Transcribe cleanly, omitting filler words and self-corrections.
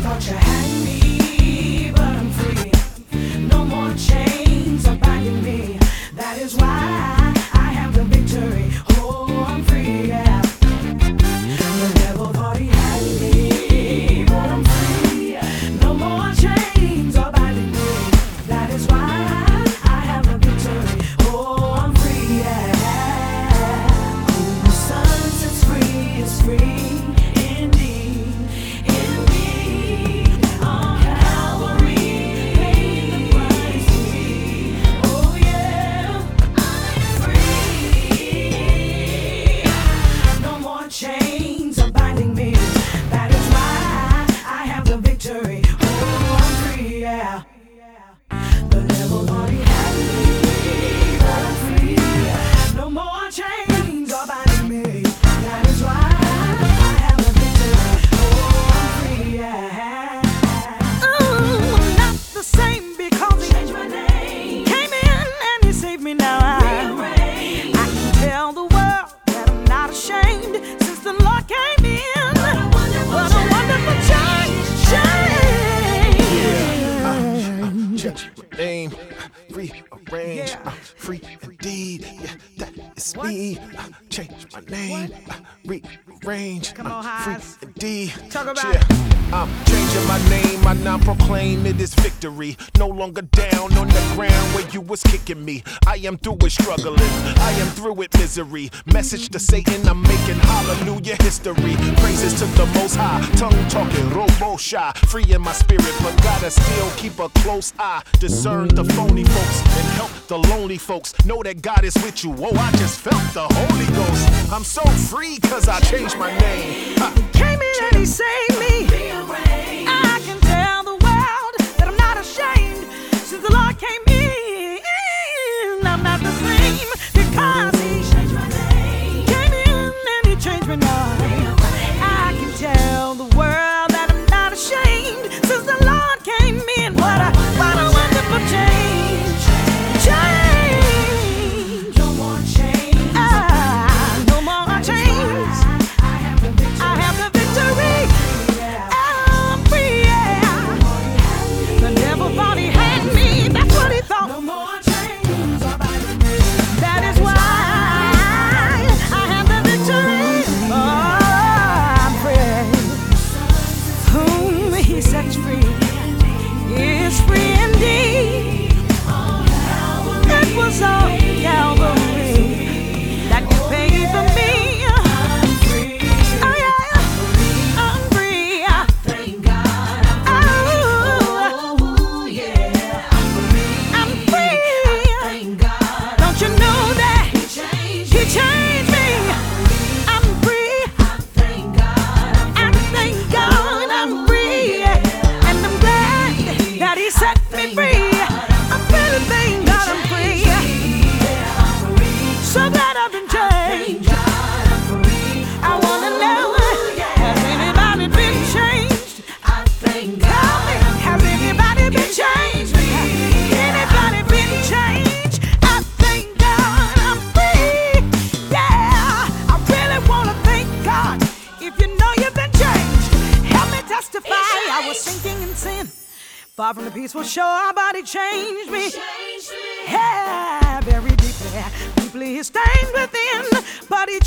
thought you had me, but I'm free. No more chains are binding me. That is why I have the victory. Oh, I'm free, yeah. The devil thought he had me, but I'm free. No more chains are binding me. That is why I have the victory. Oh, I'm free, yeah. Who the Son sets free is free. Chains are binding me. That is why I have the victory. Oh, I'm free, yeah. The devil thought he had me, but I'm free. No more chains are binding me. That is why I have the victory. Oh, I'm free, yeah. I'm not the same because he changed my name. Came in and he saved me now. I can tell the world that I'm not ashamed. The Lord came in. What a wonderful change. Change my name, rearrange, free indeed. Yeah, that is me. Change my name, rearrange, free indeed. Talk about yeah. I'm changing my name, I now proclaim it is victory. No longer down on the ground where you was kicking me. I am through with struggling, I am through with misery. Message to Satan, I'm making hallelujah history. Praises to the Most High, tongue talking, robo shy. Free in my spirit, but gotta still keep a close eye. Discern the phony folks and help the lonely folks. Know that God is with you. Whoa, I just felt the Holy Ghost. I'm so free cause I changed my name. Came in and he saved me. I can tell the world that I'm not ashamed. Since the Lord came in, I'm not the same because he changed my name. Came in and he changed my name. I can tell the world that I'm not ashamed. Since the Lord came in, what a wonderful change. Change. No more chains. No more chains. I have the victory. I'm free, yeah. The devil thought he had me. That's what he thought. No more chains are binding me. That is why I have the victory. Oh, I'm free. Whom he sets free is free indeed. It was on Calvary that you paid for me. I'm free. Oh yeah, I'm free. Thank God I'm free. Oh, yeah. I'm I'm free. free. Thank God. Don't you know that He changed he changed me? I'm free. Thank God I thank God I'm free. And I'm glad that he set me free. I'm really thank God I'm free. So glad I've been changed. I wanna know, has anybody been changed? I thank Tell God. me, has anybody been changed? Anybody been changed? I thank God I'm free. Yeah, I really wanna thank God. If you know you've been changed, help me testify. I was sinking in sin, far from the peaceful shore, but he changed me. Yeah, very deeply, deeply he stained within, but he